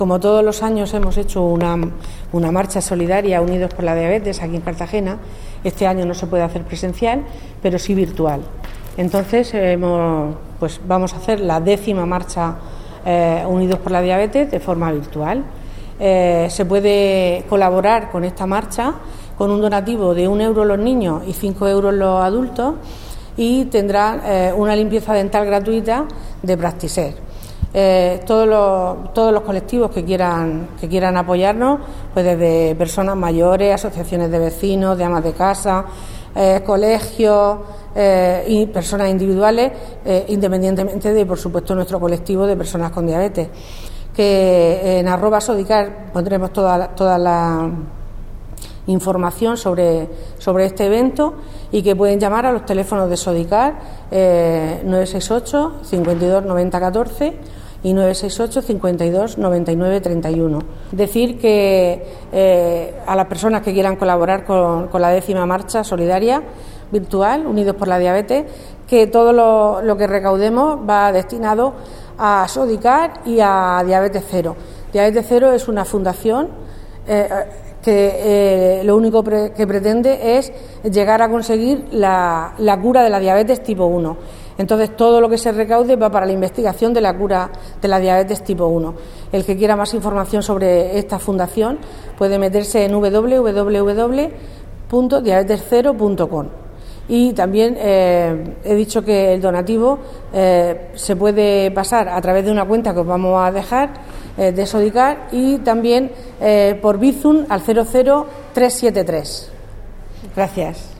Como todos los años hemos hecho una marcha solidaria Unidos por la Diabetes aquí en Cartagena. Este año no se puede hacer presencial, pero sí virtual. Entonces vamos a hacer la 10ª marcha Unidos por la Diabetes de forma virtual. Se puede colaborar con esta marcha con un donativo de 1 euro los niños y 5 euros los adultos, y tendrán una limpieza dental gratuita de Practiser. Todos los colectivos que quieran apoyarnos, pues desde personas mayores, asociaciones de vecinos, de amas de casa, colegios y personas individuales, independientemente de, por supuesto, nuestro colectivo de personas con diabetes. Que en @Sodicar pondremos toda la información sobre este evento, y que pueden llamar a los teléfonos de Sodicar 968 52 90 14 y 968 52 99 31. Decir que a las personas que quieran colaborar con la 10ª marcha solidaria virtual Unidos por la Diabetes, que todo lo que recaudemos va destinado a Sodicar y a Diabetes Cero. Diabetes Cero es una fundación que lo único que pretende es llegar a conseguir la cura de la diabetes tipo 1. Entonces, todo lo que se recaude va para la investigación de la cura de la diabetes tipo 1. El que quiera más información sobre esta fundación puede meterse en www.diabetescero.com. Y también he dicho que el donativo se puede pasar a través de una cuenta que os vamos a dejar de Sodicar, y también por Bizum al 00373. Gracias.